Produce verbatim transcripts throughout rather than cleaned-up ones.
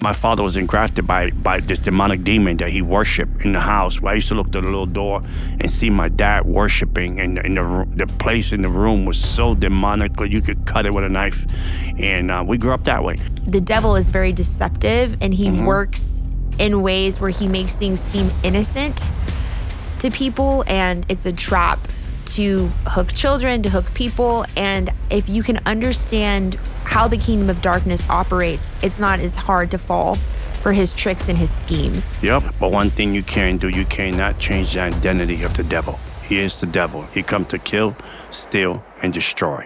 My father was engrafted by, by this demonic demon that he worshiped in the house. Where I used to look through the little door and see my dad worshiping, and, and the, the place in the room was so demonic, you could cut it with a knife. And uh, we grew up that way. The devil is very deceptive, and he mm-hmm. works in ways where he makes things seem innocent to people, and it's a trap to hook children, to hook people. And if you can understand how the kingdom of darkness operates, it's not as hard to fall for his tricks and his schemes. Yep, but one thing you can do, you cannot change the identity of the devil. He is the devil. He come to kill, steal, and destroy.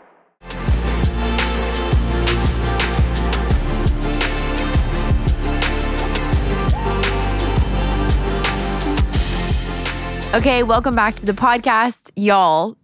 Okay, welcome back to the podcast, y'all.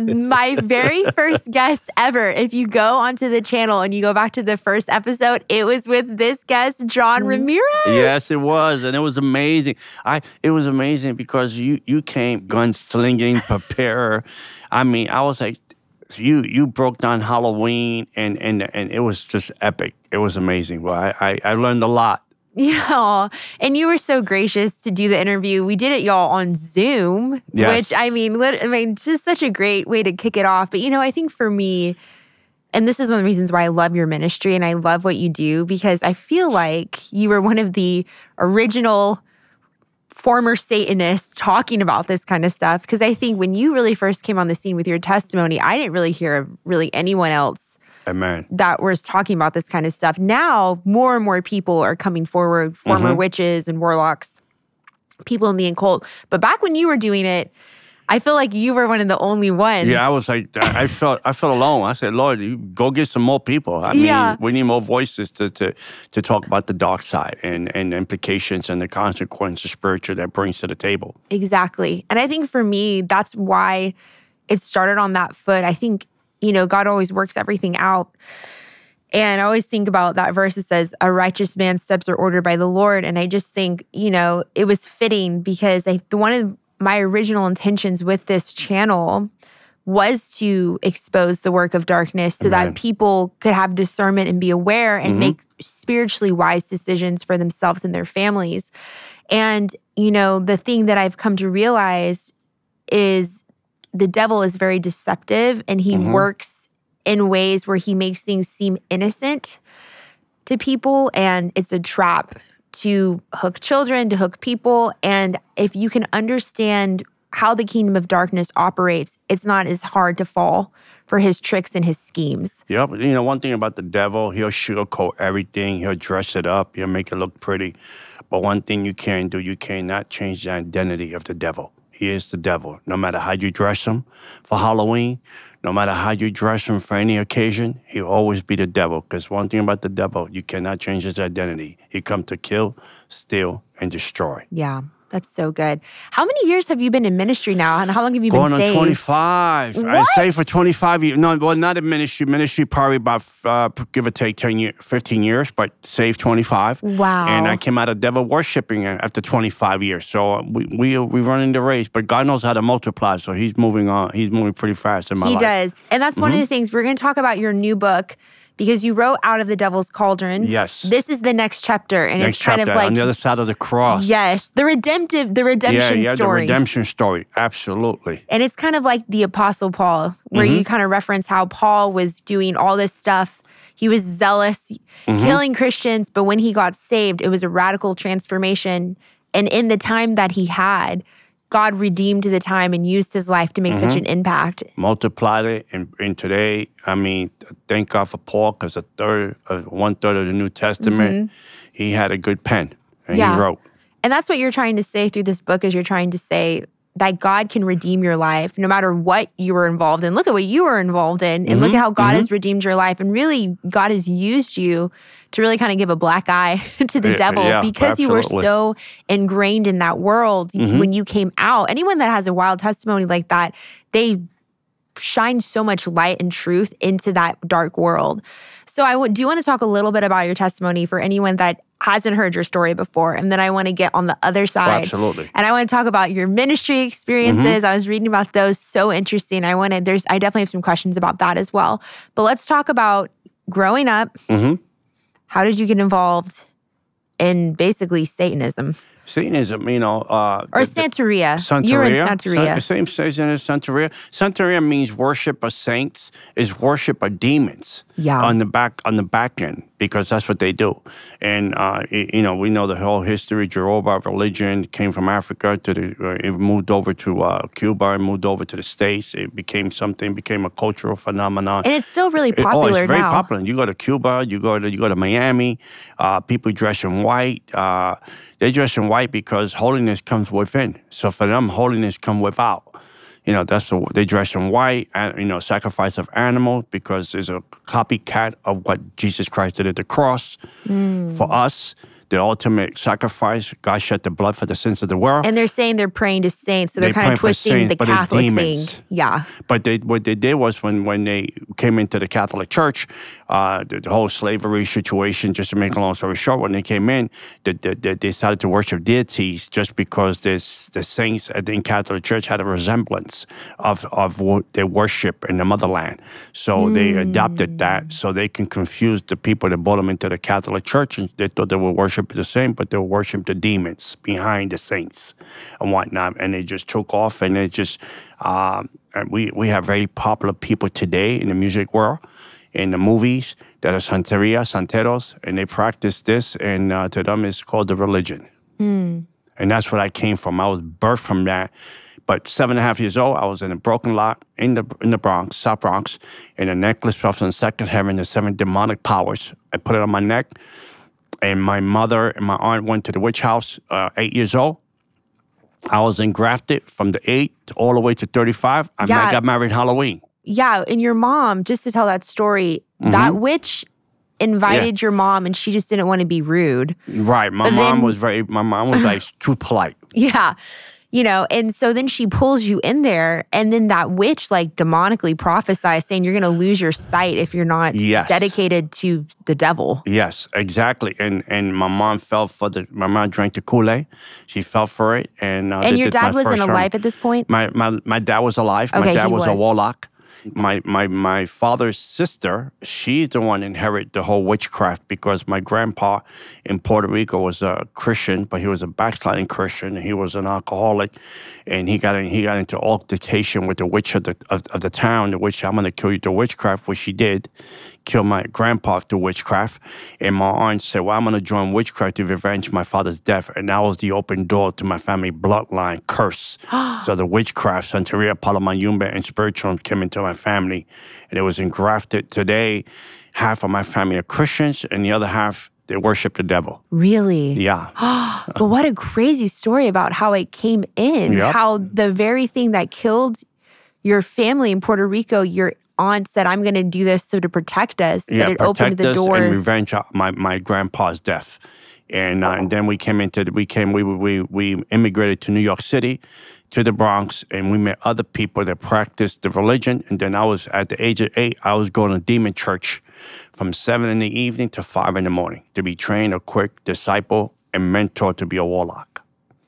My very first guest ever. If you go onto the channel and you go back to the first episode, it was with this guest, John Ramirez. Yes, it was, and it was amazing. I it was amazing because you you came gunslinging, preparer. I mean, I was like, you you broke down Halloween, and and and it was just epic. It was amazing. Well, I I, I learned a lot. Yeah, and you were so gracious to do the interview. We did it, y'all, on Zoom, yes. which, I mean, lit- I mean, just such a great way to kick it off. But, you know, I think for me, and this is one of the reasons why I love your ministry and I love what you do, because I feel like you were one of the original former Satanists talking about this kind of stuff. Because I think when you really first came on the scene with your testimony, I didn't really hear of really anyone else Amen. that was talking about this kind of stuff. Now, more and more people are coming forward, former mm-hmm. witches and warlocks, people in the occult. But back when you were doing it, I feel like you were one of the only ones. Yeah, I was like, I felt I felt alone. I said, Lord, you go get some more people. I mean, yeah. we need more voices to, to to talk about the dark side and, and the implications and the consequences spiritual that brings to the table. Exactly. And I think for me, that's why it started on that foot. I think, you know, God always works everything out. And I always think about that verse that says, a righteous man's steps are ordered by the Lord. And I just think, you know, it was fitting because I, one of my original intentions with this channel was to expose the work of darkness so Amen. that people could have discernment and be aware and mm-hmm. make spiritually wise decisions for themselves and their families. And, you know, the thing that I've come to realize is the devil is very deceptive, and he mm-hmm. works in ways where he makes things seem innocent to people, and it's a trap to hook children, to hook people. And if you can understand how the kingdom of darkness operates, it's not as hard to fall for his tricks and his schemes. Yep. You know, one thing about the devil, he'll sugarcoat everything. He'll dress it up. He'll make it look pretty. But one thing you can do, you cannot change the identity of the devil. He is the devil. No matter how you dress him for Halloween, no matter how you dress him for any occasion, he'll always be the devil. Because one thing about the devil, you cannot change his identity. He come to kill, steal, and destroy. Yeah, that's so good. How many years have you been in ministry now? And how long have you Going been saved? Going on twenty-five. What? I saved for twenty-five years. No, well, not in ministry. Ministry probably about, uh, give or take, ten years, fifteen years, but saved twenty-five. Wow. And I came out of devil worshiping after twenty-five years. So we we we running the race, but God knows how to multiply. So he's moving on. He's moving pretty fast in my he life. He does. And that's mm-hmm. one of the things. We're going to talk about your new book, because you wrote Out of the Devil's Cauldron. Yes. This is the next chapter. And next it's kind chapter, of like on the other side of the cross. Yes. The redemptive, the redemption yeah, yeah, story. The redemption story. Absolutely. And it's kind of like the Apostle Paul, where mm-hmm. you kind of reference how Paul was doing all this stuff. He was zealous, mm-hmm. killing Christians, but when he got saved, it was a radical transformation. And in the time that he had, God redeemed the time and used his life to make mm-hmm. such an impact. Multiplied it, and, and today, I mean, thank God for Paul, because a third, uh, one third of the New Testament, mm-hmm. he had a good pen, and yeah. he wrote. And that's what you're trying to say through this book, is you're trying to say that God can redeem your life no matter what you were involved in. Look at what you were involved in, and mm-hmm. look at how God mm-hmm. has redeemed your life. And really, God has used you to really kind of give a black eye to the yeah, devil yeah, because absolutely. you were so ingrained in that world mm-hmm. when you came out. Anyone that has a wild testimony like that, they shine so much light and truth into that dark world. So I w- do want to talk a little bit about your testimony for anyone that hasn't heard your story before. And then I want to get on the other side. Oh, absolutely. And I want to talk about your ministry experiences. Mm-hmm. I was reading about those. So interesting. I wanted, there's, I definitely have some questions about that as well. But let's talk about growing up. Mm-hmm. How did you get involved in basically Satanism. Satanism, you know. Uh, or the, the, Santeria. Santeria. You're in Santeria. San, same season as Santeria. Santeria means worship of saints, is worship of demons. Yeah. On the back on the back end, because that's what they do. And uh, you know, we know the whole history. Yoruba religion came from Africa to the. Uh, it moved over to uh, Cuba and moved over to the States. It became something. Became a cultural phenomenon. And it's still really popular now. Oh, it's very now. popular. You go to Cuba. You go to you go to Miami. Uh, people dress in white. Uh, they dress in white because holiness comes within. So for them, holiness comes without. You know, that's the, they dress in white, and, you know, sacrifice of animals because it's a copycat of what Jesus Christ did at the cross mm. for us. The ultimate sacrifice, God shed the blood for the sins of the world. And they're saying they're praying to saints, so they're, they're kind of twisting saints, the Catholic thing. Yeah. But they, what they did was when, when they came into the Catholic Church, uh, the, the whole slavery situation, just to make a long story short, when they came in, they, they, they decided to worship deities just because this, the saints at the Catholic Church had a resemblance of, of their worship in the motherland. So mm. they adopted that so they can confuse the people that brought them into the Catholic Church, and they thought they were worshiping the same, but they'll worship the demons behind the saints and whatnot. And they just took off, and they just, um, and we, we have very popular people today in the music world, in the movies, that are Santeria, Santeros, and they practice this, and uh, to them it's called the religion. Mm. And that's what I came from. I was birthed from that. But seven and a half years old, I was in a broken lot in the in the Bronx, South Bronx, and a necklace fell from the second heaven, the seven demonic powers. I put it on my neck. And my mother and my aunt went to the witch house, uh, eight years old. I was engrafted from the eight all the way to thirty-five. I yeah. got married Halloween. Yeah, and your mom, just to tell that story, mm-hmm. that witch invited yeah. your mom, and she just didn't want to be rude. Right. My but mom then, was very, my mom was like too polite. Yeah. You know, and so then she pulls you in there, and then that witch like demonically prophesies saying you're going to lose your sight if you're not yes. dedicated to the devil. Yes, exactly. And and my mom fell for the, my mom drank the Kool-Aid. She fell for it. And, uh, and your dad wasn't alive at this point? My, my, my dad was alive. Okay, my dad was, was a warlock. My my my father's sister, she's the one inherited the whole witchcraft because my grandpa in Puerto Rico was a Christian, but he was a backsliding Christian, and he was an alcoholic, and he got in, he got into altercation with the witch of the of, of the town, the witch, I'm gonna kill you through witchcraft, which she did, kill my grandpa through witchcraft, and my aunt said, well, I'm gonna join witchcraft to revenge my father's death, and that was the open door to my family bloodline curse. So the witchcraft, Santeria, Palomayumba, and spiritual came into my family, and it was engrafted. Today, half of my family are Christians, and the other half, they worship the devil. Really? Yeah. But what a crazy story about how it came in, yep. how the very thing that killed your family in Puerto Rico, your aunt said, I'm going to do this so to protect us, yeah, but it protect opened the us door. and revenge my, my grandpa's death. And, uh, and then we came into, the, we came, we, we, we immigrated to New York City, to the Bronx, and we met other people that practiced the religion. And then I was, at the age of eight, I was going to demon church from seven in the evening to five in the morning to be trained, a quick disciple, and mentor to be a warlock.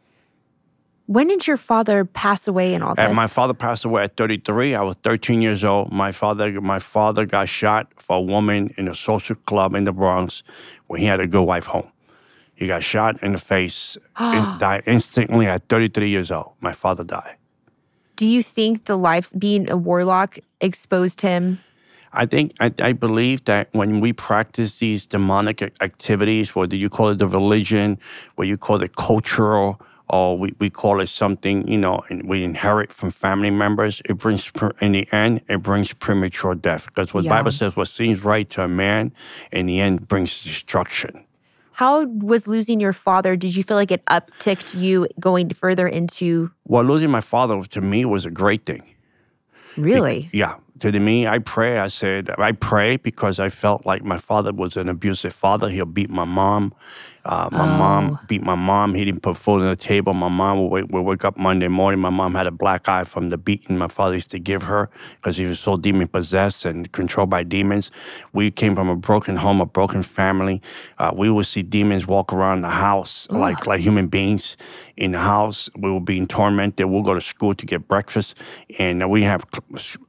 When did your father pass away in all this? And my father passed away at thirty-three. I was thirteen years old. My father, my father got shot for a woman in a social club in the Bronx when he had a good wife home. He got shot in the face and died instantly at thirty-three years old. My father died. Do you think the life, being a warlock, exposed him? I think, I, I believe that when we practice these demonic activities, whether you call it the religion, whether you call it cultural, or we, we call it something, you know, and we inherit from family members, it brings, in the end, it brings premature death. Because what the yeah. Bible says, what seems right to a man, in the end, brings destruction. How was losing your father? Did you feel like it upticked you going further into? Well, losing my father to me was a great thing. Really? It, yeah. To me, I pray. I said, I pray because I felt like my father was an abusive father. He'll beat my mom. Uh, my oh. mom beat my mom. He didn't put food on the table. My mom would wake, would wake up Monday morning. My mom had a black eye from the beating my father used to give her because he was so demon-possessed and controlled by demons. We came from a broken home, a broken family. Uh, we would see demons walk around the house Ugh. like like human beings in the house. We were being tormented. We'll go to school to get breakfast, and we have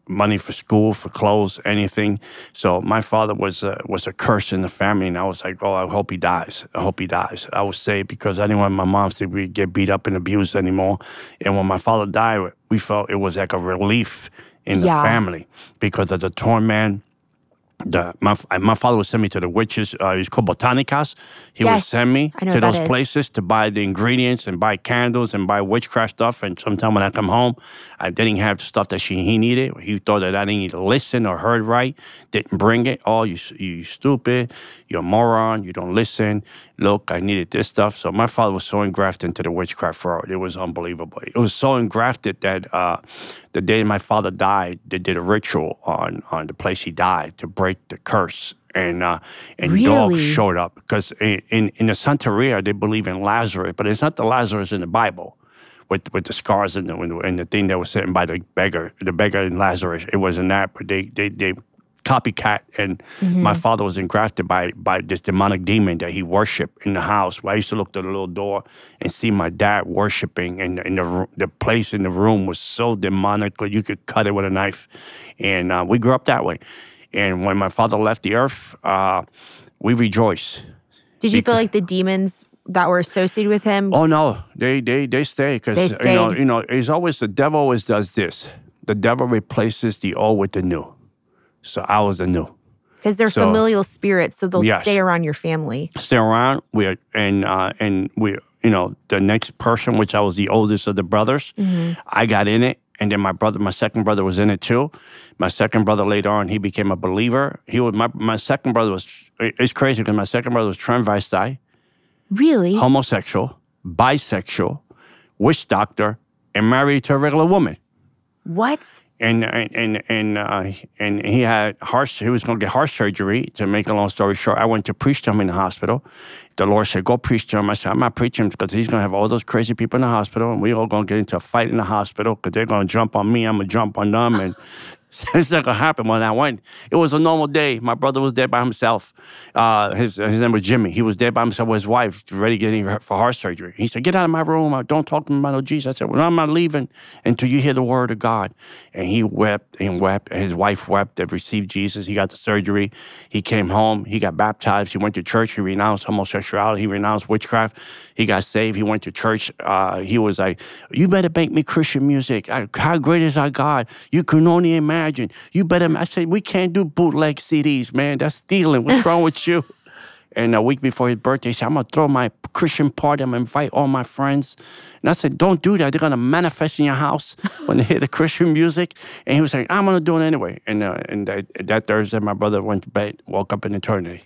money for school, for clothes, anything. So my father was a, was a curse in the family, and I was like, oh, I hope he dies. I hope he dies. I would say because I didn't want my mom to be, get beat up and abused anymore. And when my father died, we felt it was like a relief in the Yeah. family because of the torment. The, my my father would send me to the witches. Uh, it's called botanicas. He Yes, would send me I know to what that those is. places to buy the ingredients and buy candles and buy witchcraft stuff. And sometimes when I come home, I didn't have the stuff that she he needed. He thought that I didn't need to listen or heard right. Didn't bring it. Oh, you you stupid. You're a moron. You don't listen. Look, I needed this stuff. So my father was so engrafted into the witchcraft world. It was unbelievable. It was so engrafted that uh, the day my father died, they did a ritual on on the place he died to break the curse. And uh, and Really? dogs showed up because in, in in the Santeria they believe in Lazarus, but it's not the Lazarus in the Bible, with with the scars and the and the thing that was sitting by the beggar, the beggar in Lazarus. It wasn't that, but they they they copycat. And Mm-hmm. my father was engrafted by by this demonic demon that he worshipped in the house. Where I used to look through the little door and see my dad worshiping, and, and the the place in the room was so demonic that you could cut it with a knife. And uh, we grew up that way. And when my father left the earth, uh, we rejoice. Did you feel like the demons that were associated with him? Oh no, they they they stay They because you know stayed. you know it's always the devil always does this. The devil replaces the old with the new. So I was the new. Because they're so- familial spirits, so they'll Yes. stay around your family. Stay around. We are, and uh, and we you know the next person, which I was the oldest of the brothers, I got in it. And then my brother, my second brother was in it too. My second brother later on, he became a believer. He was my my second brother was. It's crazy because my second brother was transvestite, Really? homosexual, bisexual, witch doctor, and married to a regular woman. What? And and and and, uh, and he had heart. He was going to get heart surgery. To make a long story short, I went to preach to him in the hospital. The Lord said, "Go preach to him." I said, "I'm not preaching because he's going to have all those crazy people in the hospital, and we all going to get into a fight in the hospital because they're going to jump on me. I'm going to jump on them, and it's not going to happen." When I went, it was a normal day. My brother was there by himself. Uh, his his name was Jimmy. He was there by himself with his wife, ready getting her for heart surgery. He said, "Get out of my room. Don't talk to me about no Jesus." I said, "Well, I'm not leaving until you hear the word of God." And he wept and wept, and his wife wept. They received Jesus. He got the surgery. He came home. He got baptized. He went to church. He renounced homosexuality. He renounced witchcraft. He got saved. He went to church. Uh, he was like, "You better make me Christian music. I, how great is our God? You can only imagine. You better." I said, "We can't do bootleg C Ds, man. That's stealing. What's wrong with you?" And a week before his birthday, he said, "I'm going to throw my Christian party. I'm going to invite all my friends." And I said, "Don't do that. They're going to manifest in your house when they hear the Christian music." And he was like, "I'm going to do it anyway." And uh, and that, that Thursday, my brother went to bed, woke up in eternity.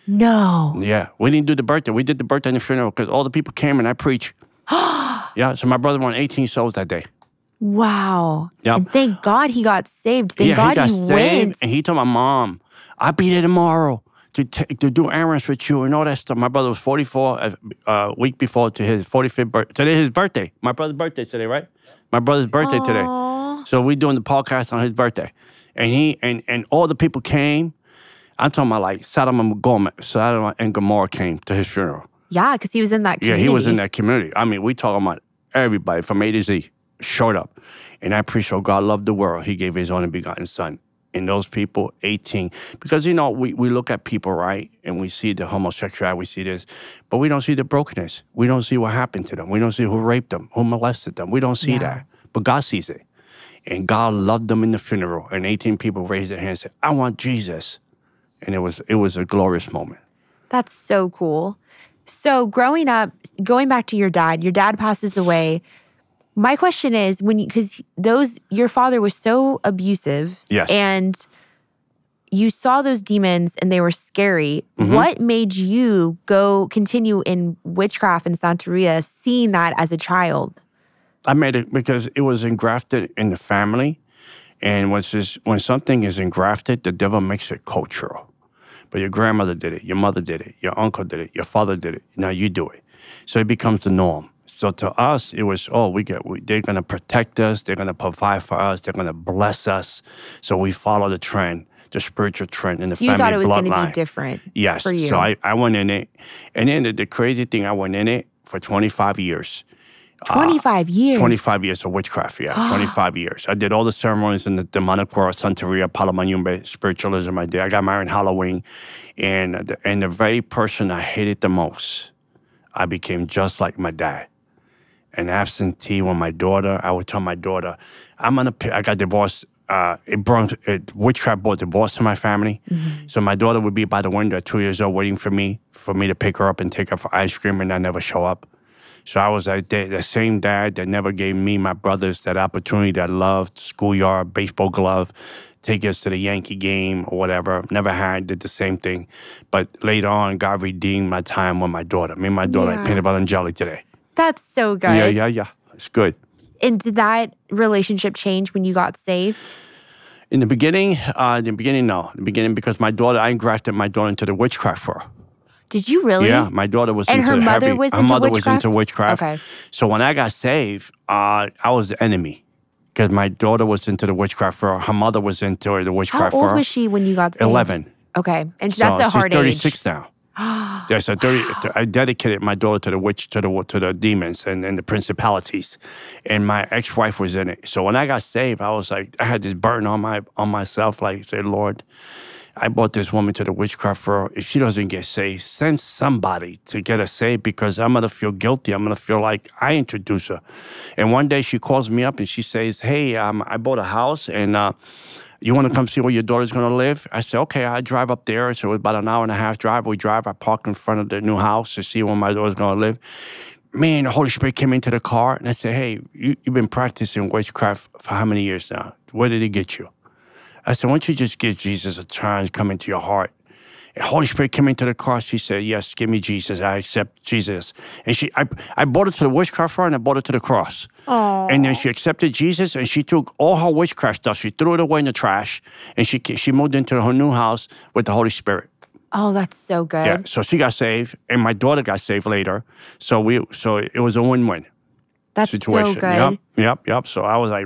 No. Yeah, we didn't do the birthday. We did the birthday and the funeral because all the people came and I preached. Yeah, so my brother won eighteen souls that day. Wow. Yep. And thank God he got saved. Thank yeah, God he got he saved, went. and he told my mom, "I'll be there tomorrow to t- to do errands with you and all that stuff." My brother was forty-four a uh, week before to his forty-fifth birthday. Today his birthday. My brother's birthday today, right? My brother's birthday today. Aw. So we doing the podcast on his birthday, and he and and all the people came. I'm talking about like Sodom and Gomorrah, Sodom and Gomorrah came to his funeral. Yeah, because he was in that Yeah, community. he was in that community. I mean, we talking about everybody from A to Z showed up. And I preached, "Oh, God loved the world. He gave his only begotten son." And those people, eighteen. Because, you know, we, we look at people, right? And we see the homosexuality, we see this. But we don't see the brokenness. We don't see what happened to them. We don't see who raped them, who molested them. We don't see Yeah. that. But God sees it. And God loved them in the funeral. And eighteen people raised their hands and said, "I want Jesus." And it was it was a glorious moment. That's so cool. So growing up, going back to your dad, your dad passes away. My question is, when you, because those, your father was so abusive, Yes. and you saw those demons and they were scary. Mm-hmm. What made you go continue in witchcraft and Santeria, seeing that as a child? I made it because it was engrafted in the family. And when, this, when something is engrafted, the devil makes it cultural. But your grandmother did it, your mother did it, your uncle did it, your father did it. Now you do it. So it becomes the norm. So to us, it was, oh, we get, we, they're going to protect us. They're going to provide for us. They're going to bless us. So we follow the trend, the spiritual trend in the So you family thought it was going to bloodline. be different Yes. for you. So I, I went in it. And then the, the crazy thing, I went in it for twenty-five years. twenty-five uh, years? twenty-five years of witchcraft, yeah, twenty-five years. I did all the ceremonies in the demonic world, Santeria, Palo Mayumbe, spiritualism. I did. I got married in Halloween. And the, and the very person I hated the most, I became just like my dad. An absentee when my daughter, I would tell my daughter, I'm gonna, I got divorced. Uh, it brought, it, witchcraft brought divorce to my family. Mm-hmm. So my daughter would be by the window at two years old waiting for me, for me to pick her up and take her for ice cream, and I never show up. So I was like the, the same dad that never gave me, my brothers, that opportunity that loved schoolyard, baseball glove, take us to the Yankee game or whatever. Never had, did the same thing. But later on, God redeemed my time with my daughter. Me and my daughter, yeah. like peanut butter and jelly today. That's so good. Yeah, yeah, yeah. It's good. And did that relationship change when you got saved? In the beginning, uh, in the beginning, no. In the beginning, because my daughter, I engrafted my daughter into the witchcraft for her. Did you really? Yeah, my daughter was and into her mother heavy, was her into mother witchcraft? was into witchcraft. Okay. So when I got saved, uh, I was the enemy because my daughter was into the witchcraft for her. Her mother was into the witchcraft for her. How old was she when you got saved? eleven. Okay, and So that's a hard she's thirty-six age. now. Yeah, so thirty, I dedicated my daughter to the witch, to the to the demons and, and the principalities, and my ex-wife was in it. So when I got saved, I was like, I had this burden on my on myself, like, say, Lord, I brought this woman to the witchcraft for her. If she doesn't get saved, send somebody to get her saved because I'm gonna feel guilty. I'm gonna feel like I introduced her. And one day she calls me up and she says, "Hey, um, I bought a house and." Uh, You want to come see where your daughter's going to live? I said, okay, I drive up there. So it was about an hour and a half drive. We drive. I park in front of the new house to see where my daughter's going to live. Man, the Holy Spirit came into the car and I said, hey, you, you've been practicing witchcraft for how many years now? Where did it get you? I said, why don't you just give Jesus a chance, come into your heart? And Holy Spirit came into the car. She said, yes, give me Jesus. I accept Jesus. And she, I, I brought her to the witchcraft for her and I brought her to the cross. Aww. And then she accepted Jesus and she took all her witchcraft stuff. She threw it away in the trash and she she moved into her new house with the Holy Spirit. Oh, that's so good. Yeah, so she got saved and my daughter got saved later. So we, so it was a win-win that's situation. so good. Yep, yep, yep. So I was like,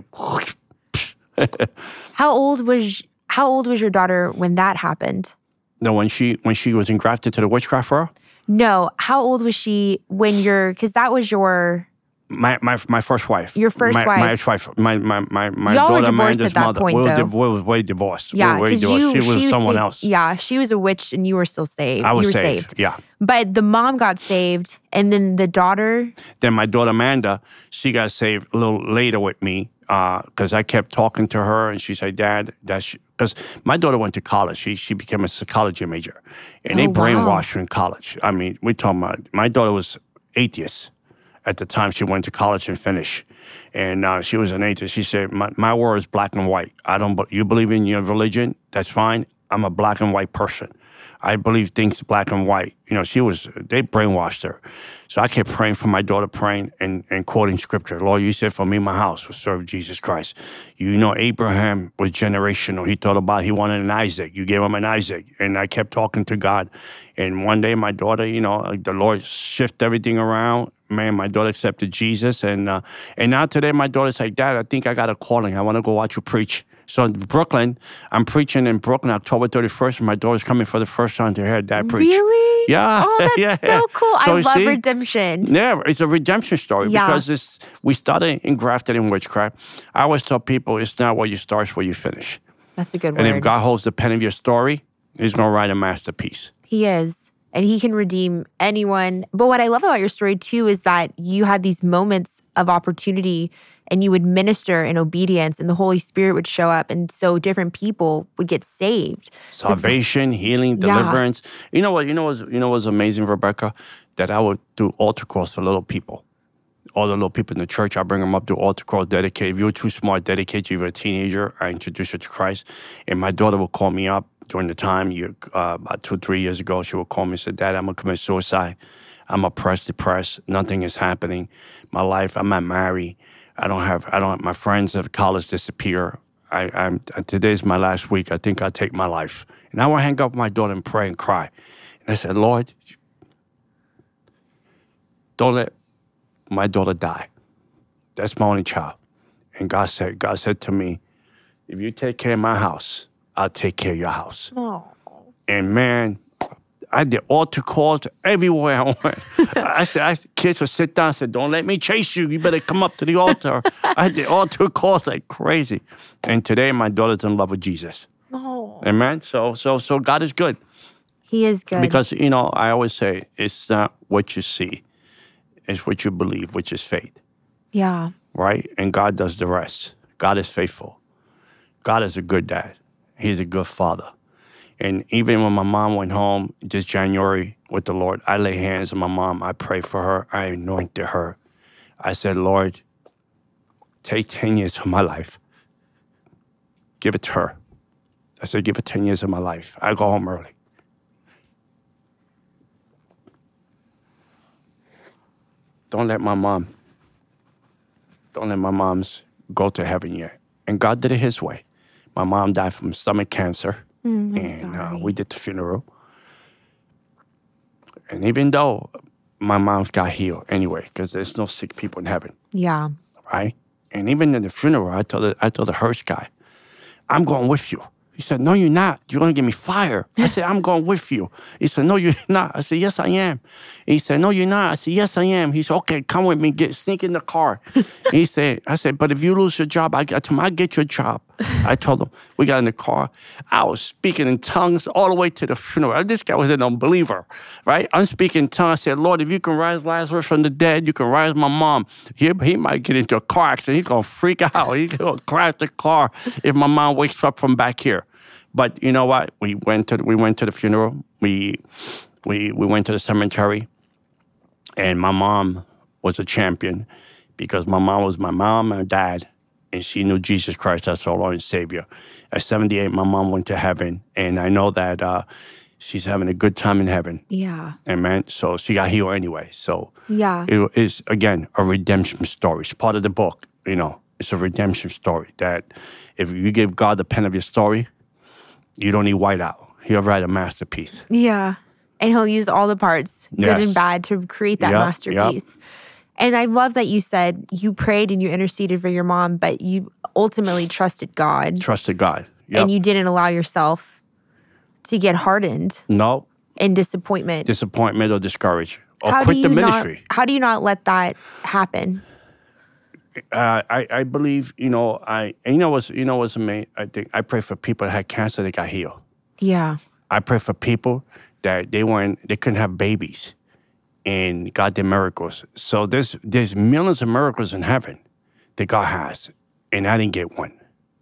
how old was how old was your daughter when that happened? No, when she when she was engrafted to the witchcraft for her? No, how old was she when you're? Because that was your. My my my first wife. Your first my, wife. My ex-wife. My my my my Y'all were daughter divorced Amanda's at that mother. point, we were, though. di- we were way divorced. Yeah, we were way because divorced. you she was she someone saved, else. Yeah, she was a witch and you were still saved. I was you were saved. saved. Yeah. But the mom got saved, and then the daughter. Then my daughter Amanda, she got saved a little later with me because uh, I kept talking to her, and she said, "Dad, that's because my daughter went to college. She she became a psychology major, and Oh, they wow. brainwashed her in college. I mean, we talking about my daughter was atheist at the time she went to college and finished, and uh, she was an atheist. She said, "My my world is black and white. I don't. You believe in your religion? That's fine. I'm a black and white person." I believe things black and white. You know, she was, they brainwashed her. So I kept praying for my daughter, praying and, and quoting scripture. Lord, you said for me, my house will serve Jesus Christ. You know, Abraham was generational. He thought about, he wanted an Isaac. You gave him an Isaac. And I kept talking to God. And one day my daughter, you know, like the Lord shifted everything around. Man, my daughter accepted Jesus. And, uh, and now today my daughter's like, Dad, I think I got a calling. I want to go watch you preach. So in Brooklyn, I'm preaching in Brooklyn October thirty-first, and my daughter's coming for the first time to hear Dad preach. Really? Yeah. Oh, that's yeah. so cool. So I you love see? redemption. Yeah, it's a redemption story Yeah. because it's, we started engrafted in witchcraft. I always tell people it's not where you start, it's where you finish. That's a good And word. if God holds the pen of your story, he's going to write a masterpiece. He is. And he can redeem anyone. But what I love about your story too is that you had these moments of opportunity and you would minister in obedience and the Holy Spirit would show up. And so different people would get saved. Salvation, healing, Yeah. deliverance. You know what? You know what's, you know what's amazing, Rebecca? That I would do altar calls for little people. All the little people in the church, I bring them up, do altar calls, dedicate. If you were too smart, dedicate you. If you're a teenager, I introduce you to Christ. And my daughter would call me up during the time, you, uh, about two, three years ago, she would call me and say, Dad, I'm going to commit suicide. I'm oppressed, depressed. Nothing is happening. My life, I'm not married. I don't have, I don't, my friends at college disappear. I, I'm, today's my last week. I think I'll take my life. And I would hang up with my daughter and pray and cry. And I said, Lord, don't let my daughter die. That's my only child. And God said, God said to me, if you take care of my house, I'll take care of your house. Oh. And man, I did altar calls everywhere I went. I said, I, kids would sit down and say, don't let me chase you. You better come up to the altar. I did altar calls like crazy. And today, my daughter's in love with Jesus. Oh. Amen? So, so, so God is good. He is good. Because, you know, I always say, it's not what you see. It's what you believe, which is faith. Yeah. Right? And God does the rest. God is faithful. God is a good dad. He's a good father. And even when my mom went home this January with the Lord, I lay hands on my mom. I prayed for her. I anointed her. I said, Lord, take ten years of my life. Give it to her. I said, give it ten years of my life. I go home early. Don't let my mom, don't let my moms go to heaven yet. And God did it his way. My mom died from stomach cancer. Mm, I'm and uh, sorry. we did the funeral. And even though my mom's got healed anyway, because there's no sick people in heaven, Yeah. right? And even in the funeral, I told the, I told the hearse guy, I'm going with you. He said, no, you're not. You're going to get me fired. I said, I'm going with you. He said, no, you're not. I said, yes, I am. He said, no, you're not. I said, yes, I am. He said, okay, come with me. Get sneak in the car. He said, I said, but if you lose your job, I, got him, I get your job. I told him, we got in the car. I was speaking in tongues all the way to the funeral. This guy was an unbeliever, right? I'm speaking in tongues. I said, Lord, if you can rise Lazarus from the dead, you can rise my mom. He, he might get into a car accident. He's going to freak out. He's going to crash the car if my mom wakes up from back here. But you know what? We went to we went to the funeral. We we we went to the cemetery, and my mom was a champion because my mom was my mom and dad, and she knew Jesus Christ as our Lord and Savior. At seventy-eight, my mom went to heaven, and I know that uh, she's having a good time in heaven. Yeah. Amen. So she got healed anyway. So Yeah. it is again a redemption story. It's part of the book. You know, it's a redemption story that if you give God the pen of your story, you don't need whiteout. He'll write a masterpiece. Yeah. And he'll use all the parts, good Yes. and bad, to create that Yep, masterpiece. yep. And I love that you said you prayed and you interceded for your mom, but you ultimately trusted God. Trusted God. Yep. And you didn't allow yourself to get hardened no in disappointment. disappointment or discouraged or how quit do the you ministry. Not, how do you not let that happen? Uh, I I believe you know I you know what's you know what's amazing. I think I pray for people that had cancer that got healed. Yeah. I pray for people that they weren't they couldn't have babies, and God did miracles. So there's there's millions of miracles in heaven that God has, and I didn't get one.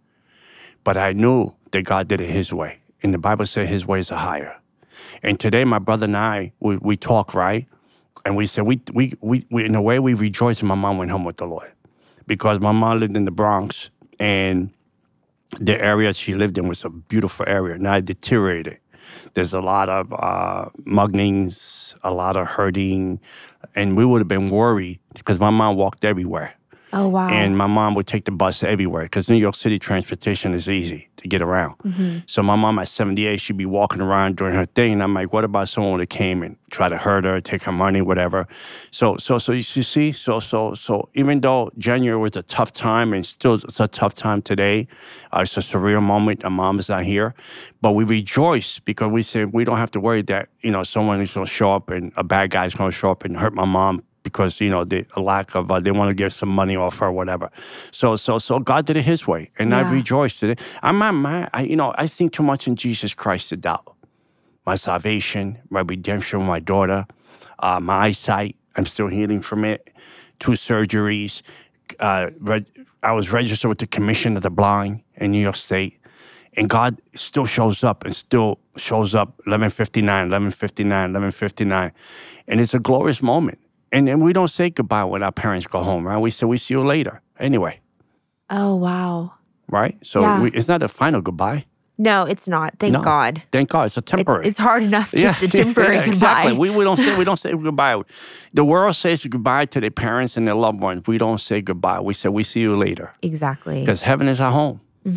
But I knew that God did it His way, and the Bible said His ways are higher. And today, my brother and I we, we talk right, and we said we, we we we in a way we rejoiced when my mom went home with the Lord, because my mom lived in the Bronx, and the area she lived in was a beautiful area. Now it deteriorated. There's a lot of uh, muggings, a lot of hurting, and we would have been worried because my mom walked everywhere. Oh, wow. And my mom would take the bus everywhere because New York City transportation is easy to get around. Mm-hmm. So my mom at seventy-eight, she'd be walking around doing her thing. And I'm like, what about someone that came and tried to hurt her, take her money, whatever? So, so, so you see, so, so, so even though January was a tough time and still it's a tough time today, uh, it's a surreal moment. My mom is not here, but we rejoice because we say we don't have to worry that, you know, someone is going to show up and a bad guy's going to show up and hurt my mom because, you know, the lack of, uh, they want to get some money off her or whatever. So, so, so God did it His way, and Yeah. I rejoiced in it. I'm not mad. I, you know, I think too much in Jesus Christ to doubt my salvation, my redemption, my daughter, uh, my eyesight. I'm still healing from it. Two surgeries. Uh, reg- I was registered with the Commission of the Blind in New York State. And God still shows up and still shows up eleven fifty-nine, eleven fifty-nine, eleven fifty-nine. And it's a glorious moment. And then we don't say goodbye when our parents go home, right? We say, we see you later. Anyway, Oh, wow. right? So Yeah. we, it's not a final goodbye. No, it's not. Thank No. God. Thank God. It's a It- temporary. it's hard enough, just the temporary yeah, goodbye. exactly. We, we don't say we don't say goodbye. The world says goodbye to their parents and their loved ones. We don't say goodbye. We say we see you later Exactly. because heaven is our home.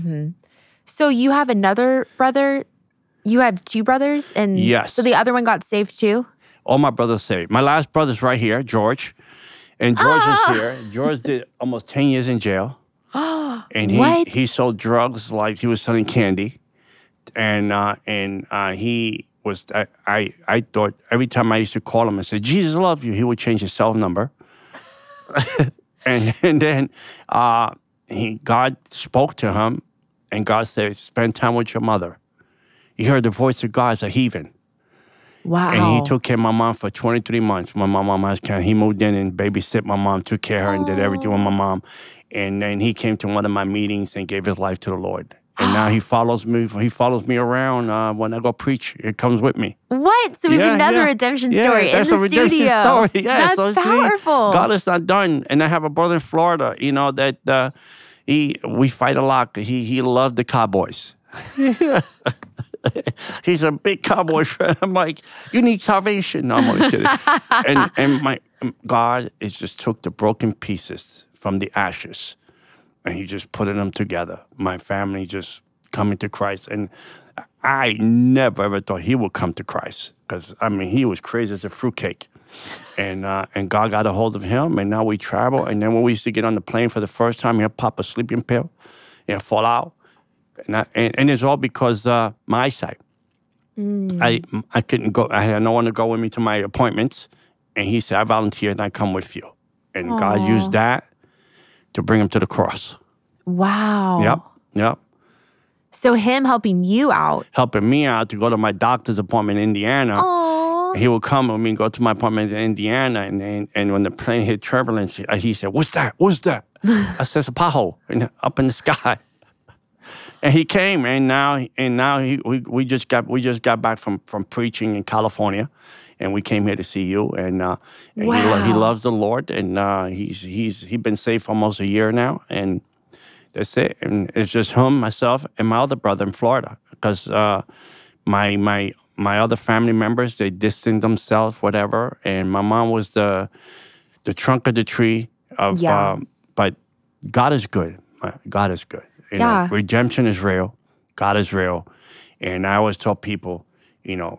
So you have another brother? You have two brothers? And Yes. So the other one got saved too? All my brothers say. My last brother's right here, George, and George Ah! is here. George did almost ten years in jail, and he What? he sold drugs like he was selling candy, and uh, and uh, he was I, I I thought every time I used to call him and say, Jesus loves you, he would change his cell number. and, and then uh, he God spoke to him, and God said, spend time with your mother. He heard the voice of God as a heathen. Wow. And he took care of my mom for twenty-three months. My mom, my mom's care. He moved in and babysit my mom, took care of her, and did everything with my mom. And then he came to one of my meetings and gave his life to the Lord. And now he follows me. He follows me around uh, when I go preach. It comes with me. What? So we have Yeah, another yeah. redemption Yeah, story that's in a the redemption studio. story. Yeah, That's so see, powerful. God is not done. And I have a brother in Florida. You know that uh, he we fight a lot. He he loved the Cowboys. He's a big Cowboy fan. I'm like, you need salvation. No, I'm only kidding. and and my God is just took the broken pieces from the ashes, and he just put them together. My family just coming to Christ, and I never ever thought he would come to Christ, because I mean he was crazy as a fruitcake, and uh, and God got a hold of him, and now we travel. And then when we used to get on the plane for the first time, he'll pop a sleeping pill, and fall out, and I, and, and it's all because uh, my eyesight. Mm. I I couldn't go. I had no one to go with me to my appointments, and he said, "I volunteer and I come with you." And Aww. God used that to bring him to the cross. Wow. Yep. Yep. So him helping you out. Helping me out to go to my doctor's appointment in Indiana. Aww. He would come with me and go to my appointment in Indiana. And and, and when the plane hit turbulence, he said, "What's that? What's that?" I said, "It's a pothole in, up in the sky." And he came, and now and now he, we we just got we just got back from, from preaching in California, and we came here to see you. And, uh, and wow. he, lo- he loves the Lord, and uh, he's he's he's been saved for almost a year now, and that's it. And it's just him, myself, and my other brother in Florida, because uh, my my my other family members, they distanced themselves, whatever. And my mom was the the trunk of the tree of. Yeah. Um, but God is good. God is good. You yeah. know, redemption is real. God is real. And I always tell people, you know,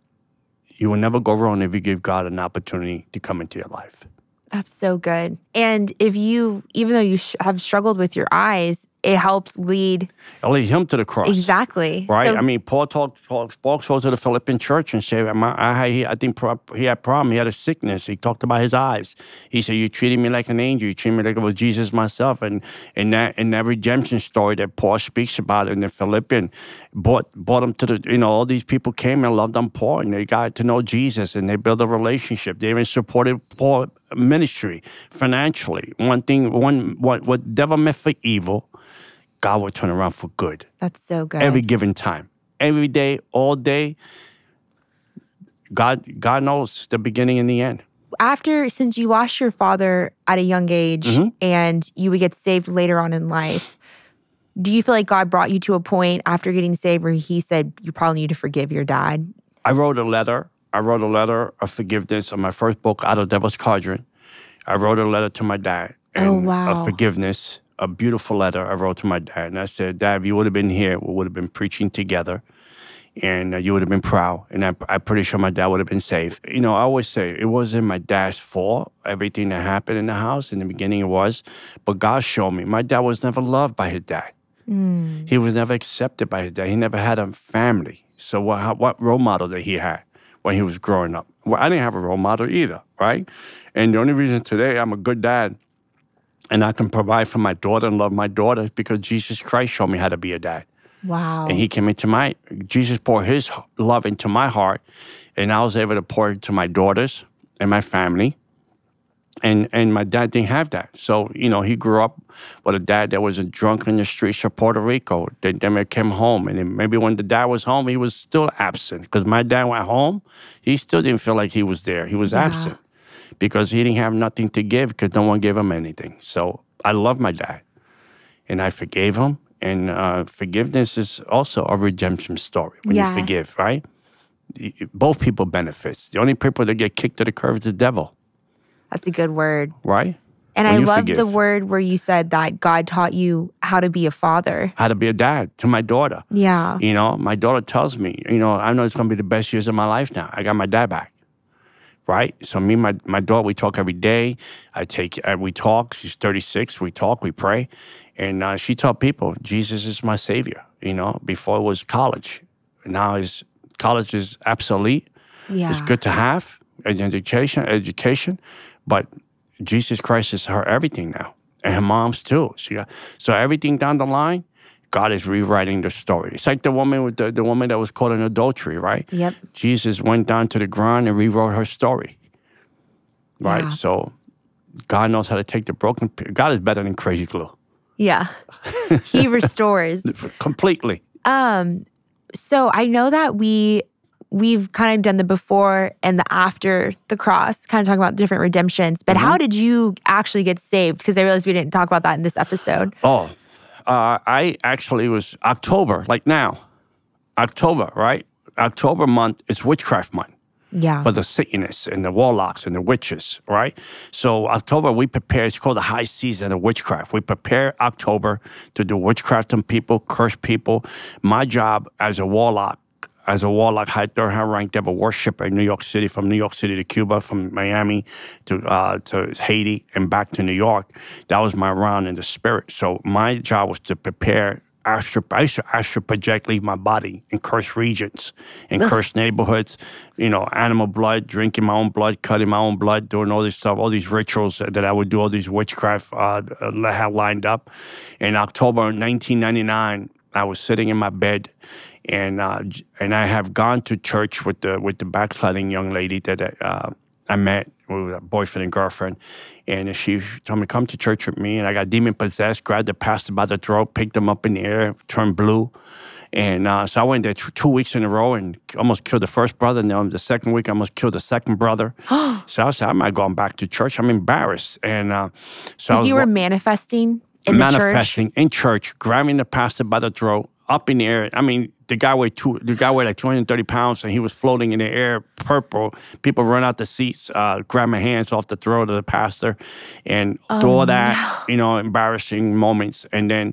you will never go wrong if you give God an opportunity to come into your life. That's so good. And if you, even though you sh- have struggled with your eyes, it helped lead. It lead him to the cross. Exactly. Right? So, I mean, Paul talked, Paul, Paul spoke to the Philippian church and said, I, I, I think he had a problem. He had a sickness. He talked about his eyes. He said, you treated me like an angel. You treated me like I was Jesus myself. And in that, in that redemption story that Paul speaks about in the Philippian, brought, brought him to the, you know, all these people came and loved on Paul, and they got to know Jesus, and they built a relationship. They even supported Paul ministry financially. One thing, one what what devil meant for evil, God will turn around for good. That's so good. Every given time, every day, all day. God, God knows the beginning and the end. After, since you lost your father at a young age, mm-hmm. and you would get saved later on in life, do you feel like God brought you to a point after getting saved where He said you probably need to forgive your dad? I wrote a letter. I wrote a letter of forgiveness on my first book, Out of Devil's Cauldron. I wrote a letter to my dad. And oh, wow. Of forgiveness, a beautiful letter I wrote to my dad. And I said, Dad, if you would have been here, we would have been preaching together. And uh, you would have been proud. And I, I'm pretty sure my dad would have been safe. You know, I always say, it wasn't my dad's fault, everything that happened in the house. In the beginning it was. But God showed me, my dad was never loved by his dad. Mm. He was never accepted by his dad. He never had a family. So what, how, what role model that he had when he was growing up? Well, I didn't have a role model either, right? And the only reason today I'm a good dad and I can provide for my daughter and love my daughter is because Jesus Christ showed me how to be a dad. Wow. And He came into my, Jesus poured His love into my heart, and I was able to pour it to my daughters and my family. And and my dad didn't have that. So, you know, he grew up with a dad that was a drunk in the streets of Puerto Rico. They never came home. And then maybe when the dad was home, he was still absent. Because my dad went home, he still didn't feel like he was there. He was yeah. absent. Because he didn't have nothing to give because no one gave him anything. So I love my dad. And I forgave him. And uh, forgiveness is also a redemption story. When yeah. you forgive, right? Both people benefit. The only people that get kicked to the curb is the devil. That's a good word. Right? And when I love forgive. the word where you said that God taught you how to be a father. How to be a dad to my daughter. Yeah. You know, my daughter tells me, you know, I know it's going to be the best years of my life now. I got my dad back. Right? So me and my, my daughter, we talk every day. I take, uh, we talk. She's thirty-six. We talk, we pray. And uh, she taught people, Jesus is my savior. You know, before it was college. Now it's college is obsolete. Yeah. It's good to have an education, education, but Jesus Christ is her everything now, and her mom's too. She got, so everything down the line, God is rewriting the story. It's like the woman with the, the woman that was caught in adultery, right? Yep. Jesus went down to the ground and rewrote her story, right? Yeah. So God knows how to take the broken. God is better than crazy glue. Yeah. He restores. Completely. Um, so I know that we we've kind of done the before and the after the cross, kind of talking about different redemptions. But mm-hmm. how did you actually get saved? Because I realized we didn't talk about that in this episode. Oh, uh, I actually was October, like now, October, right? October month is witchcraft month. Yeah. For the Satanists and the warlocks and the witches, right? So October, we prepare, it's called the high season of witchcraft. We prepare October to do witchcraft on people, curse people. My job as a warlock, as a warlock, high third high rank devil worshiper in New York City, from New York City to Cuba, from Miami to uh, to Haiti and back to New York, that was my round in the spirit. So my job was to prepare Astral, I used to astral project, leave my body in cursed regions, in cursed neighborhoods, you know, animal blood, drinking my own blood, cutting my own blood, doing all this stuff, all these rituals that I would do, all these witchcraft uh, had lined up. In October nineteen ninety-nine, I was sitting in my bed, and uh, and I have gone to church with the with the backsliding young lady that uh, I met. We were a boyfriend and girlfriend, and she told me, come to church with me, and I got demon-possessed, grabbed the pastor by the throat, picked him up in the air, turned blue, and uh, so I went there t- two weeks in a row and almost killed the first brother, and then the second week I almost killed the second brother. So I said, I'm not going back to church. I'm embarrassed. And uh, so I was, you were manifesting in manifesting the church? in church, grabbing the pastor by the throat, up in the air. I mean, the guy weighed two. The guy weighed like two hundred thirty pounds, and he was floating in the air, purple. People run out the seats, uh, grab my hands off the throat of the pastor, and oh, do all that. No. You know, embarrassing moments. And then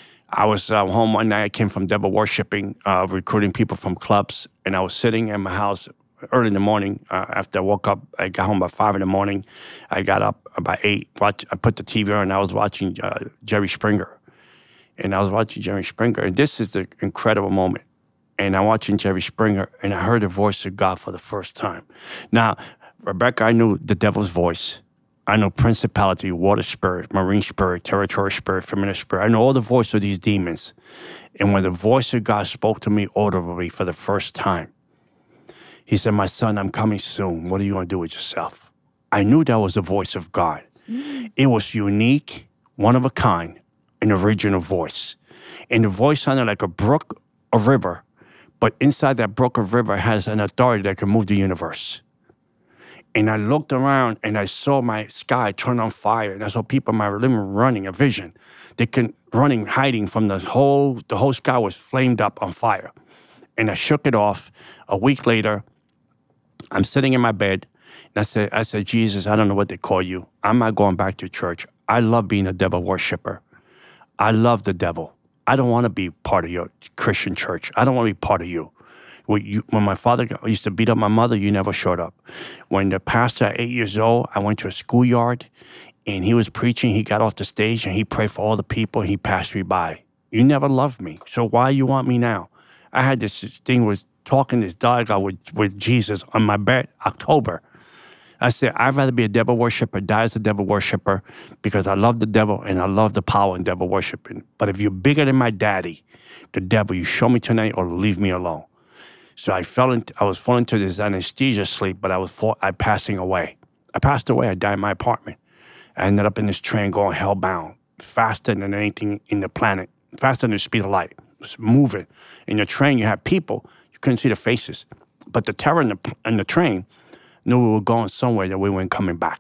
I was uh, home one night. I came from devil worshiping, uh, recruiting people from clubs, and I was sitting in my house early in the morning. Uh, after I woke up, I got home by five in the morning. I got up about eight. Watch, I put the T V on, and I was watching uh, Jerry Springer. And I was watching Jerry Springer, and this is the incredible moment. And I'm watching Jerry Springer, and I heard the voice of God for the first time. Now, Rebecca, I knew the devil's voice. I know principality, water spirit, marine spirit, territorial spirit, familiar spirit. I know all the voice of these demons. And when the voice of God spoke to me audibly for the first time, he said, my son, I'm coming soon. What are you going to do with yourself? I knew that was the voice of God. Mm. It was unique, one of a kind, an original voice. And the voice sounded like a brook, a river, but inside that brook or river has an authority that can move the universe. And I looked around and I saw my sky turn on fire, and I saw people in my living room running, a vision. They can running, hiding from the whole, the whole sky was flamed up on fire. And I shook it off. A week later, I'm sitting in my bed, and I said, I said, Jesus, I don't know what they call you. I'm not going back to church. I love being a devil worshiper. I love the devil. I don't want to be part of your Christian church. I don't want to be part of you. When, you, when my father used to beat up my mother, you never showed up. When the pastor at eight years old, I went to a schoolyard, and he was preaching. He got off the stage, and he prayed for all the people, and he passed me by. You never loved me, so why you want me now? I had this thing with talking, this dialogue with, with Jesus on my bed, October. I said, I'd rather be a devil worshiper, die as a devil worshiper, because I love the devil and I love the power in devil worshiping. But if you're bigger than my daddy, the devil, you show me tonight or leave me alone. So I fell into, I was falling into this anesthesia sleep, but I was fall, I passing away. I passed away. I died in my apartment. I ended up in this train going hellbound, faster than anything in the planet, faster than the speed of light. It was moving. In the train, you had people, you couldn't see the faces. But the terror in the, in the train knew we were going somewhere that we weren't coming back.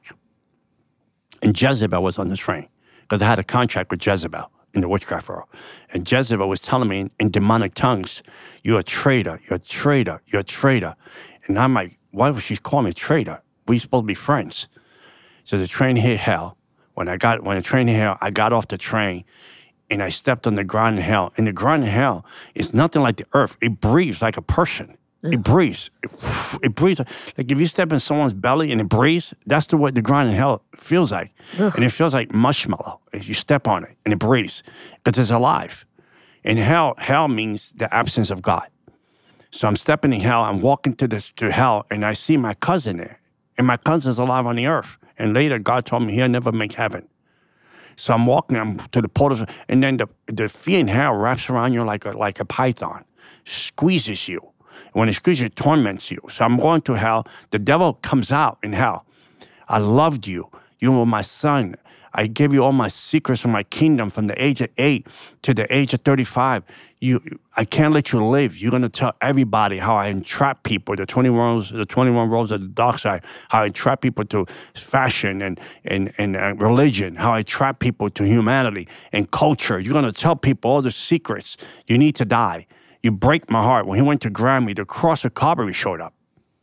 And Jezebel was on the train, because I had a contract with Jezebel in the witchcraft world. And Jezebel was telling me in, in demonic tongues, you're a traitor, you're a traitor, you're a traitor. And I'm like, why would she call me a traitor? We're supposed to be friends. So the train hit hell. When I got when the train hit hell, I got off the train and I stepped on the ground in hell. And the ground in hell is nothing like the earth. It breathes like a person. It breathes. It, it breathes. Like if you step in someone's belly and it breathes, that's the way the ground in hell feels like. Ugh. And it feels like marshmallow. You step on it and it breathes because it's alive. And hell, hell means the absence of God. So I'm stepping in hell. I'm walking to this to hell, and I see my cousin there. And my cousin's alive on the earth. And later, God told me he'll never make heaven. So I'm walking I'm to the portal, and then the, the fear in hell wraps around you like a, like a python, squeezes you. When it squeezes you, it torments you. So I'm going to hell. The devil comes out in hell. I loved you. You were my son. I gave you all my secrets from my kingdom from the age of eight to the age of thirty-five. You, I can't let you live. You're going to tell everybody how I entrap people, the twenty-one rows, the twenty-one rows of the dark side, how I trap people to fashion and, and, and uh, religion, how I trap people to humanity and culture. You're going to tell people all the secrets. You need to die. You break my heart. When he went to Grammy, the cross of Calvary showed up.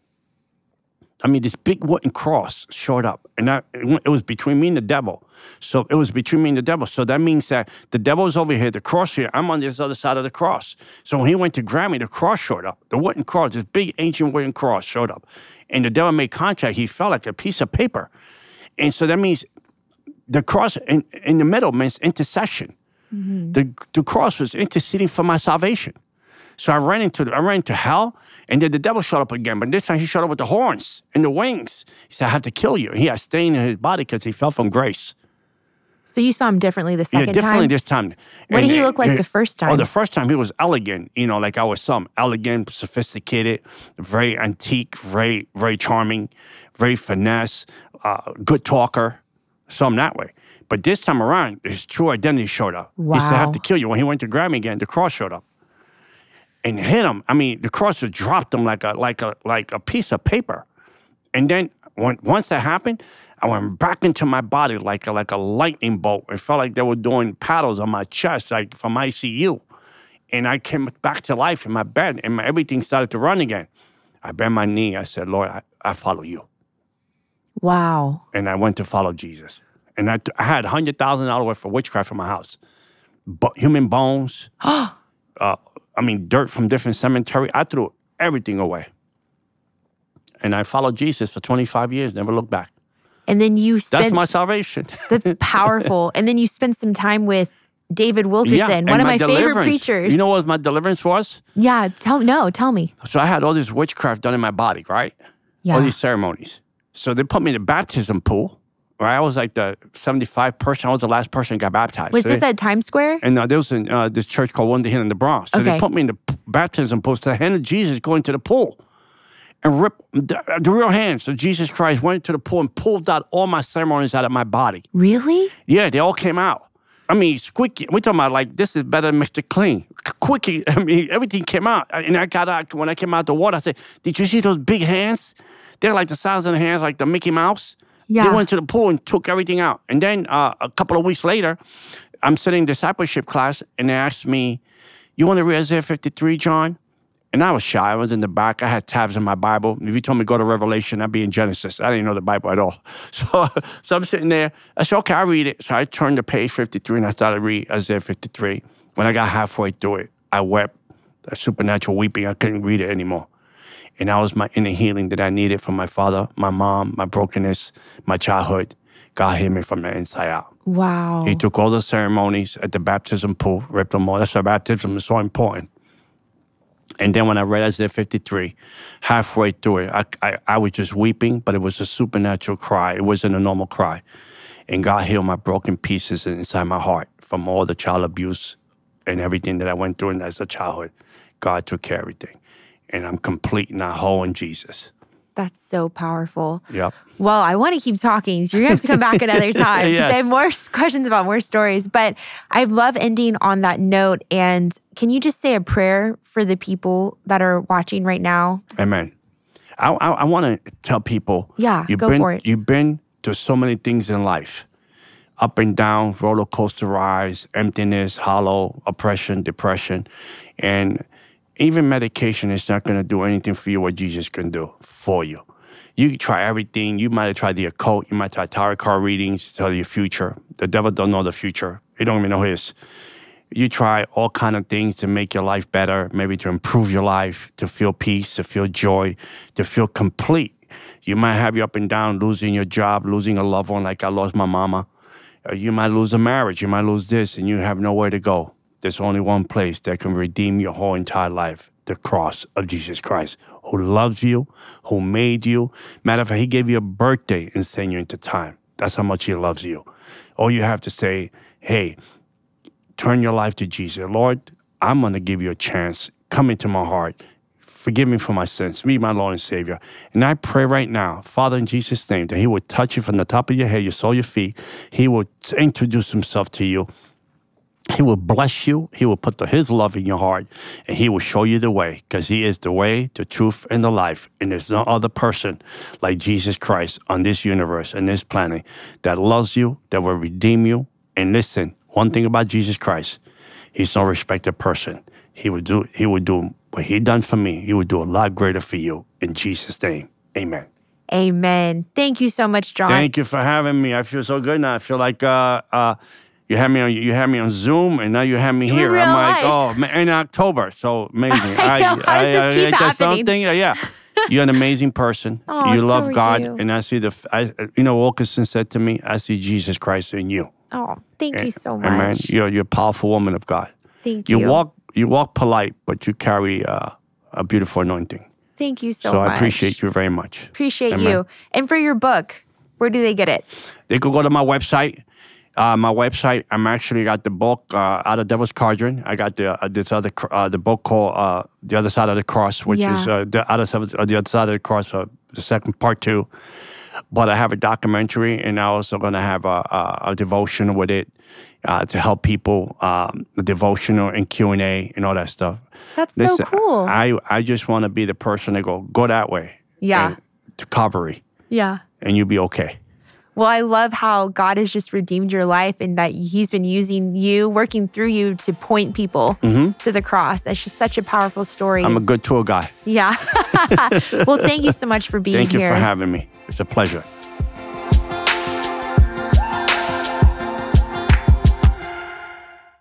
I mean, this big wooden cross showed up, and I, it was between me and the devil. So it was between me and the devil. So that means that the devil's over here, the cross here, I'm on this other side of the cross. So when he went to Grammy, the cross showed up. The wooden cross, this big ancient wooden cross showed up. And the devil made contact. He felt like a piece of paper. And so that means the cross in, in the middle means intercession. Mm-hmm. The, the cross was interceding for my salvation. So I ran into I ran into hell, and then the devil showed up again. But this time he showed up with the horns and the wings. He said, I have to kill you. And he had stain in his body because he fell from grace. So you saw him differently the second time? Yeah, differently time? this time. What and, did he look like and, the first time? Oh, the first time he was elegant, you know, like I was some. Elegant, sophisticated, very antique, very, very charming, very finesse, uh, good talker, some that way. But this time around, his true identity showed up. Wow. He said, I have to kill you. When he went to Grammy again, the cross showed up. And hit him. I mean, the cross just dropped him like a like a like a piece of paper. And then when, once that happened, I went back into my body like a, like a lightning bolt. It felt like they were doing paddles on my chest, like from I C U. And I came back to life in my bed, and my, everything started to run again. I bent my knee. I said, Lord, I, I follow you. Wow. And I went to follow Jesus. And I, I had one hundred thousand dollars worth of witchcraft in my house. But human bones. uh, I mean, dirt from different cemetery. I threw everything away. And I followed Jesus for twenty-five years, never looked back. And then you spent... That's my salvation. That's powerful. And then you spent some time with David Wilkerson, yeah, one of my favorite deliverance. preachers. You know what my deliverance was? Yeah, tell no, tell me. So I had all this witchcraft done in my body, right? Yeah. All these ceremonies. So they put me in the baptism pool. Right, I was like the seventy-five person. I was the last person that got baptized. Was so this they, at Times Square? And uh, there was in, uh, this church called Wonder Hill in the Bronx. So okay. they put me in the p- baptism pool. So the hand of Jesus go into the pool and rip the, the real hand. So Jesus Christ went into the pool and pulled out all my ceremonies out of my body. Really? Yeah, they all came out. I mean, squeaky. We're talking about like, this is better than Mister Clean. Quickie, I mean, everything came out. And I got out, when I came out the water, I said, did you see those big hands? They're like the size of the hands, like the Mickey Mouse. Yeah. They went to the pool and took everything out. And then uh, a couple of weeks later, I'm sitting in discipleship class, and they asked me, you want to read Isaiah fifty-three, John? And I was shy. I was in the back. I had tabs in my Bible. If you told me to go to Revelation, I'd be in Genesis. I didn't know the Bible at all. So, so I'm sitting there. I said, okay, I'll read it. So I turned to page fifty-three, and I started to read Isaiah fifty-three. When I got halfway through it, I wept, a supernatural weeping. I couldn't read it anymore. And that was my inner healing that I needed from my father, my mom, my brokenness, my childhood. God healed me from the inside out. Wow. He took all the ceremonies at the baptism pool, ripped them all. That's why baptism is so important. And then when I read Isaiah fifty-three, halfway through it, I, I, I was just weeping, but it was a supernatural cry. It wasn't a normal cry. And God healed my broken pieces inside my heart from all the child abuse and everything that I went through as a childhood. God took care of everything. And I'm complete and whole in Jesus. That's so powerful. Yep. Well, I want to keep talking, so you're going to have to come back another time. Yes. I have more questions about more stories. But I love ending on that note. And can you just say a prayer for the people that are watching right now? Amen. I, I, I want to tell people. Yeah, you've go been, for it. You've been to so many things in life. Up and down, roller coaster rides, emptiness, hollow, oppression, depression. And even medication is not going to do anything for you what Jesus can do for you. You can try everything. You might have tried the occult. You might try tarot card readings to tell your future. The devil don't know the future. He don't even know his. You try all kind of things to make your life better, maybe to improve your life, to feel peace, to feel joy, to feel complete. You might have you up and down, losing your job, losing a loved one like I lost my mama. Or you might lose a marriage. You might lose this, and you have nowhere to go. There's only one place that can redeem your whole entire life. the cross of Jesus Christ, who loves you, who made you. Matter of fact, he gave you a birthday and sent you into time. That's how much he loves you. All you have to say, hey, turn your life to Jesus. Lord, I'm going to give you a chance. Come into my heart. Forgive me for my sins. Be my Lord and Savior. And I pray right now, Father, in Jesus' name, that he will touch you from the top of your head, your soul, your feet. He will introduce himself to you. He will bless you. He will put the, his love in your heart, and he will show you the way, because he is the way, the truth, and the life. And there's no other person like Jesus Christ on this universe and this planet that loves you, that will redeem you. And listen, one thing about Jesus Christ, he's no respected person. He would do, he would do what he done for me. He would do a lot greater for you. In Jesus' name, amen. Amen. Thank you so much, John. Thank you for having me. I feel so good now. I feel like uh, uh, you had me on you had me on Zoom, and now you have me In here. real I'm like, life. oh, ma- in October, so amazing. I know. How does this keep ain't that happening? something? Yeah, you're an amazing person. Oh, you so love are God, you. and I see the. f- I, you know, Wilkerson said to me, "I see Jesus Christ in you." Oh, thank you so much. Amen. You're you're a powerful woman of God. Thank You you. walk you walk polite, but you carry uh, a beautiful anointing. Thank you so, So much. I appreciate you very much. Appreciate Amen. you. And for your book, where do they get it? They could go to my website. Uh, my website. I'm actually got the book uh, Out of Devil's Cauldron. I got the uh, this other cr- uh, the book called uh, The Other Side of the Cross, which Yeah. is uh, the other side, uh, the other side of the cross, uh, the second part two. But I have a documentary, and I'm also going to have a, a, a devotional with it uh, to help people, um, the devotional and Q and A and all that stuff. That's so cool. I I just want to be the person that go go that way. Yeah. and to Calvary, Yeah. and you'll be okay. Well, I love how God has just redeemed your life and that he's been using you, working through you to point people to the cross. That's just such a powerful story. I'm a good tour guy. yeah. Well, thank you so much for being Thank you here. for having me. It's a pleasure.